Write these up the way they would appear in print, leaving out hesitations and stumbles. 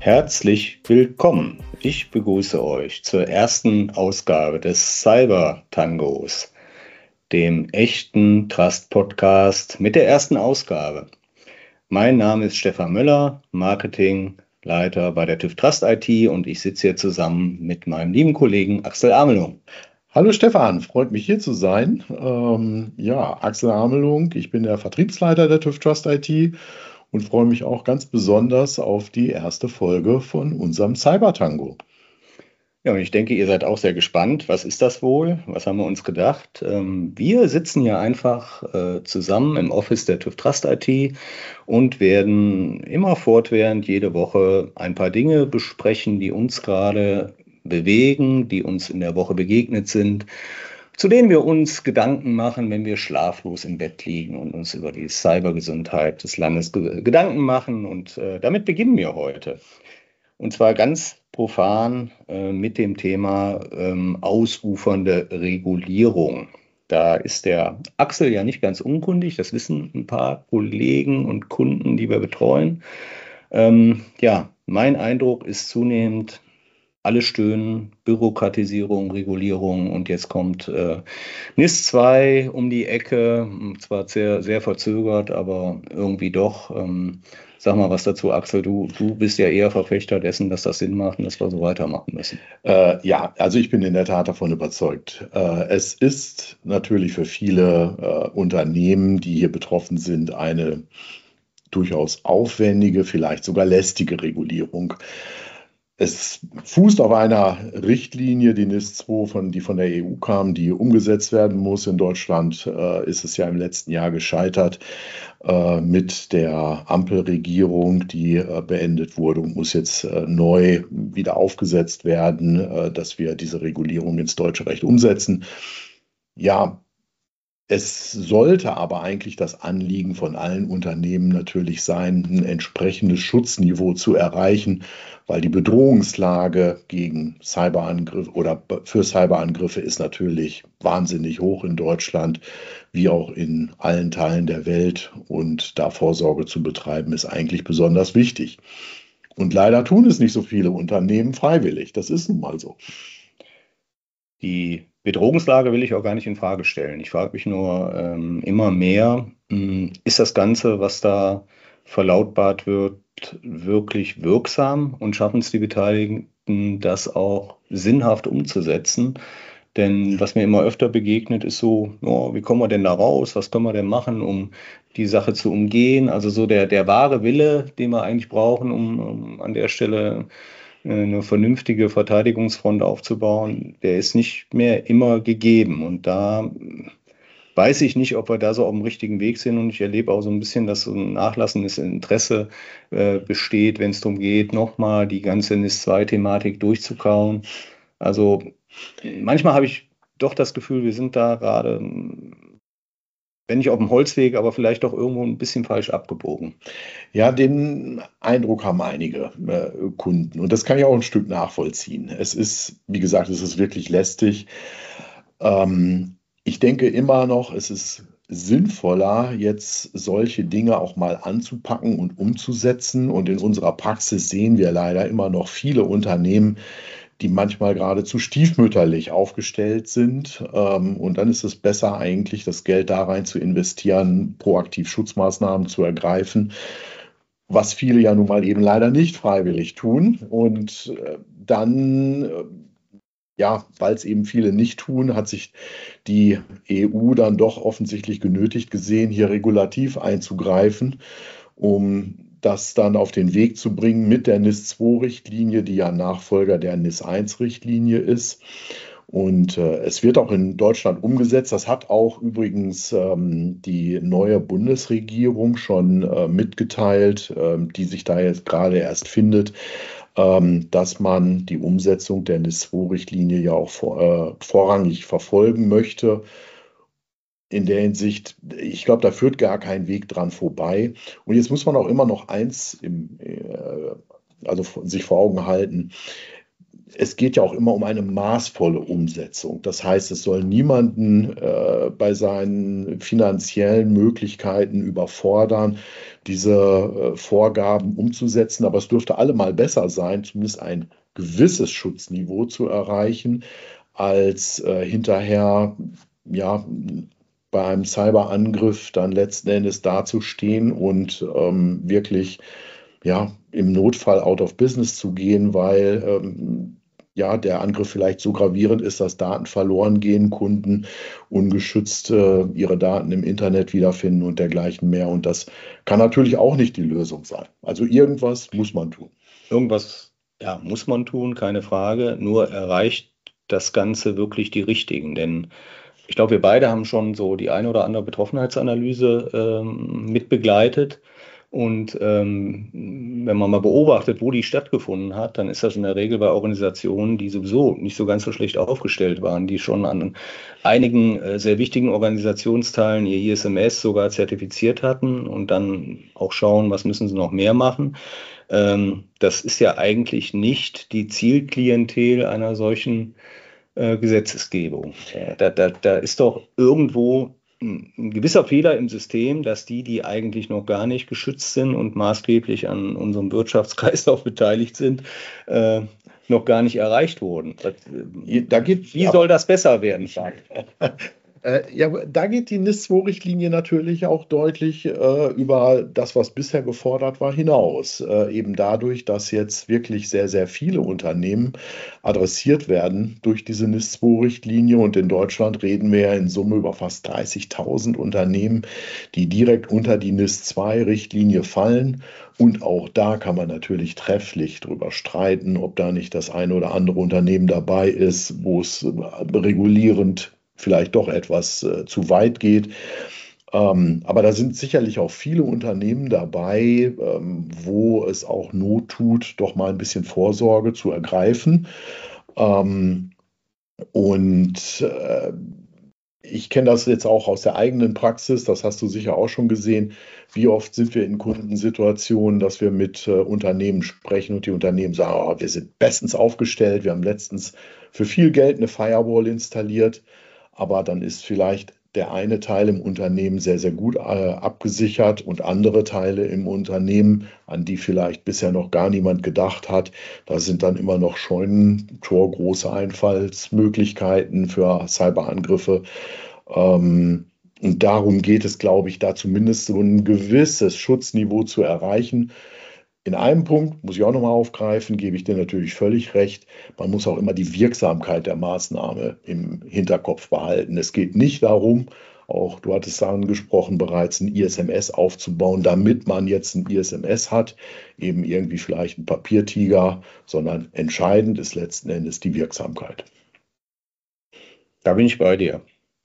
Herzlich willkommen. Ich begrüße euch zur ersten Ausgabe des Cyber-Tangos, dem echten Trust-Podcast mit der ersten Ausgabe. Mein Name ist Stefan Möller, Marketingleiter bei der TÜV Trust IT, und ich sitze hier zusammen mit meinem lieben Kollegen Axel Amelung. Hallo Stefan, freut mich hier zu sein. Axel Amelung, ich bin der Vertriebsleiter der TÜV Trust IT und freue mich auch ganz besonders auf die erste Folge von unserem Cyber-Tango. Ja, und ich denke, ihr seid auch sehr gespannt. Was ist das wohl? Was haben wir uns gedacht? Wir sitzen hier einfach zusammen im Office der TÜV Trust IT und werden immer fortwährend jede Woche ein paar Dinge besprechen, die uns gerade bewegen, die uns in der Woche begegnet sind, zu denen wir uns Gedanken machen, wenn wir schlaflos im Bett liegen und uns über die Cybergesundheit des Landes Gedanken machen. Und damit beginnen wir heute. Und zwar ganz profan mit dem Thema ausufernde Regulierung. Da ist der Axel ja nicht ganz unkundig, das wissen ein paar Kollegen und Kunden, die wir betreuen. Mein Eindruck ist zunehmend, alle stöhnen, Bürokratisierung, Regulierung, und jetzt kommt NIS 2 um die Ecke, zwar sehr, sehr verzögert, aber irgendwie doch. Sag mal was dazu, Axel. Du bist ja eher Verfechter dessen, dass das Sinn macht und dass wir so weitermachen müssen. Also ich bin in der Tat davon überzeugt. Es ist natürlich für viele Unternehmen, die hier betroffen sind, eine durchaus aufwendige, vielleicht sogar lästige Regulierung. Es fußt auf einer Richtlinie, die NIS 2, die von der EU kam, die umgesetzt werden muss. In Deutschland ist es ja im letzten Jahr gescheitert mit der Ampelregierung, die beendet wurde und muss jetzt neu wieder aufgesetzt werden, dass wir diese Regulierung ins deutsche Recht umsetzen. Ja, es sollte aber eigentlich das Anliegen von allen Unternehmen natürlich sein, ein entsprechendes Schutzniveau zu erreichen, weil die Bedrohungslage gegen Cyberangriffe oder für Cyberangriffe ist natürlich wahnsinnig hoch in Deutschland, wie auch in allen Teilen der Welt. Und da Vorsorge zu betreiben, ist eigentlich besonders wichtig. Und leider tun es nicht so viele Unternehmen freiwillig. Das ist nun mal so. Die Bedrohungslage will ich auch gar nicht in Frage stellen. Ich frage mich nur immer mehr, ist das Ganze, was da verlautbart wird, wirklich wirksam, und schaffen es die Beteiligten, das auch sinnhaft umzusetzen? Denn was mir immer öfter begegnet, ist so, ja, wie kommen wir denn da raus? Was können wir denn machen, um die Sache zu umgehen? Also so der wahre Wille, den wir eigentlich brauchen, um an der Stelle eine vernünftige Verteidigungsfront aufzubauen, der ist nicht mehr immer gegeben. Und da weiß ich nicht, ob wir da so auf dem richtigen Weg sind. Und ich erlebe auch so ein bisschen, dass so ein nachlassendes Interesse besteht, wenn es darum geht, nochmal die ganze NIS-2-Thematik durchzukauen. Also manchmal habe ich doch das Gefühl, wir sind da gerade, wenn nicht auf dem Holzweg, aber vielleicht doch irgendwo ein bisschen falsch abgebogen. Ja, den Eindruck haben einige Kunden, und das kann ich auch ein Stück nachvollziehen. Es ist, wie gesagt, es ist wirklich lästig. Ich denke immer noch, es ist sinnvoller, jetzt solche Dinge auch mal anzupacken und umzusetzen. Und in unserer Praxis sehen wir leider immer noch viele Unternehmen, die manchmal geradezu stiefmütterlich aufgestellt sind. Und dann ist es besser eigentlich, das Geld da rein zu investieren, proaktiv Schutzmaßnahmen zu ergreifen, was viele ja nun mal eben leider nicht freiwillig tun. Und weil es eben viele nicht tun, hat sich die EU dann doch offensichtlich genötigt gesehen, hier regulativ einzugreifen, um das dann auf den Weg zu bringen mit der NIS-2-Richtlinie, die ja Nachfolger der NIS-1-Richtlinie ist. Und es wird auch in Deutschland umgesetzt. Das hat auch übrigens die neue Bundesregierung schon mitgeteilt, die sich da jetzt gerade erst findet, dass man die Umsetzung der NIS-2-Richtlinie ja auch vorrangig verfolgen möchte. In der Hinsicht, ich glaube, da führt gar kein Weg dran vorbei. Und jetzt muss man auch immer noch eins sich vor Augen halten. es geht ja auch immer um eine maßvolle Umsetzung. Das heißt, es soll niemanden bei seinen finanziellen Möglichkeiten überfordern, diese Vorgaben umzusetzen. Aber es dürfte allemal besser sein, zumindest ein gewisses Schutzniveau zu erreichen, als hinterher ja bei einem Cyberangriff dann letzten Endes dazustehen und wirklich ja, im Notfall out of business zu gehen, weil ja, der Angriff vielleicht so gravierend ist, dass Daten verloren gehen, Kunden ungeschützt ihre Daten im Internet wiederfinden und dergleichen mehr. Und das kann natürlich auch nicht die Lösung sein. Also irgendwas muss man tun. Irgendwas, ja, muss man tun, keine Frage. Nur erreicht das Ganze wirklich die Richtigen? Denn ich glaube, wir beide haben schon so die eine oder andere Betroffenheitsanalyse mit begleitet. Und wenn man mal beobachtet, wo die stattgefunden hat, dann ist das in der Regel bei Organisationen, die sowieso nicht so ganz so schlecht aufgestellt waren, die schon an einigen sehr wichtigen Organisationsteilen ihr ISMS sogar zertifiziert hatten und dann auch schauen, was müssen sie noch mehr machen. Das ist ja eigentlich nicht die Zielklientel einer solchen Gesetzesgebung. Da ist doch irgendwo ein gewisser Fehler im System, dass die eigentlich noch gar nicht geschützt sind und maßgeblich an unserem Wirtschaftskreislauf beteiligt sind, noch gar nicht erreicht wurden. Wie soll das besser werden? Ja, da geht die NIS-2-Richtlinie natürlich auch deutlich über das, was bisher gefordert war, hinaus. Eben dadurch, dass jetzt wirklich sehr, sehr viele Unternehmen adressiert werden durch diese NIS-2-Richtlinie. Und in Deutschland reden wir ja in Summe über fast 30.000 Unternehmen, die direkt unter die NIS-2-Richtlinie fallen. Und auch da kann man natürlich trefflich drüber streiten, ob da nicht das eine oder andere Unternehmen dabei ist, wo es regulierend vielleicht doch etwas zu weit geht. Aber da sind sicherlich auch viele Unternehmen dabei, wo es auch Not tut, doch mal ein bisschen Vorsorge zu ergreifen. Und ich kenne das jetzt auch aus der eigenen Praxis, das hast du sicher auch schon gesehen. Wie oft sind wir in Kundensituationen, dass wir mit Unternehmen sprechen und die Unternehmen sagen, oh, wir sind bestens aufgestellt, wir haben letztens für viel Geld eine Firewall installiert, aber dann ist vielleicht der eine Teil im Unternehmen sehr, sehr gut abgesichert und andere Teile im Unternehmen, an die vielleicht bisher noch gar niemand gedacht hat, da sind dann immer noch scheunentorgroße Einfallsmöglichkeiten für Cyberangriffe. Und darum geht es, glaube ich, da zumindest so ein gewisses Schutzniveau zu erreichen. In einem Punkt muss ich auch nochmal aufgreifen, gebe ich dir natürlich völlig recht. Man muss auch immer die Wirksamkeit der Maßnahme im Hinterkopf behalten. Es geht nicht darum, auch du hattest angesprochen, bereits ein ISMS aufzubauen, damit man jetzt ein ISMS hat, eben irgendwie vielleicht ein Papiertiger, sondern entscheidend ist letzten Endes die Wirksamkeit. Da bin ich bei dir.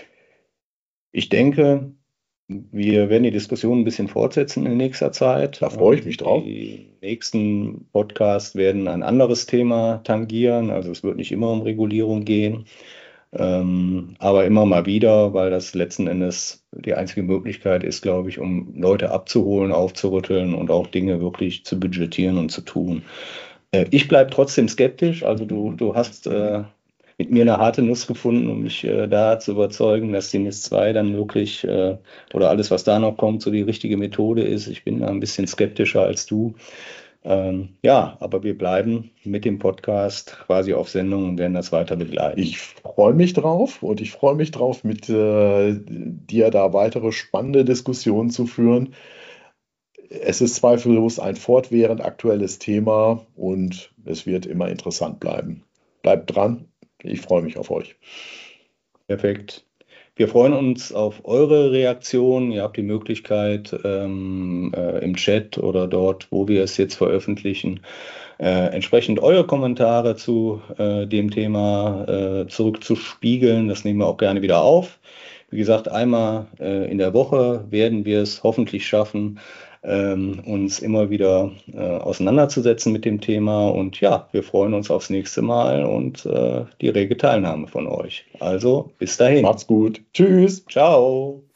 Ich denke, wir werden die Diskussion ein bisschen fortsetzen in nächster Zeit. Da freue ich mich drauf. Die nächsten Podcasts werden ein anderes Thema tangieren. Also es wird nicht immer um Regulierung gehen, aber immer mal wieder, weil das letzten Endes die einzige Möglichkeit ist, glaube ich, um Leute abzuholen, aufzurütteln und auch Dinge wirklich zu budgetieren und zu tun. Ich bleibe trotzdem skeptisch. Also du hast mit mir eine harte Nuss gefunden, um mich da zu überzeugen, dass die NIS 2 dann wirklich oder alles, was da noch kommt, so die richtige Methode ist. Ich bin da ein bisschen skeptischer als du. Ja, aber wir bleiben mit dem Podcast quasi auf Sendung und werden das weiter begleiten. Ich freue mich drauf und ich freue mich drauf, mit dir da weitere spannende Diskussionen zu führen. Es ist zweifellos ein fortwährend aktuelles Thema und es wird immer interessant bleiben. Bleibt dran, ich freue mich auf euch. Perfekt. Wir freuen uns auf eure Reaktion. Ihr habt die Möglichkeit, im Chat oder dort, wo wir es jetzt veröffentlichen, entsprechend eure Kommentare zu dem Thema zurückzuspiegeln. Das nehmen wir auch gerne wieder auf. Wie gesagt, einmal in der Woche werden wir es hoffentlich schaffen, uns immer wieder auseinanderzusetzen mit dem Thema. Und ja, wir freuen uns aufs nächste Mal und die rege Teilnahme von euch. Also bis dahin. Macht's gut. Tschüss. Ciao.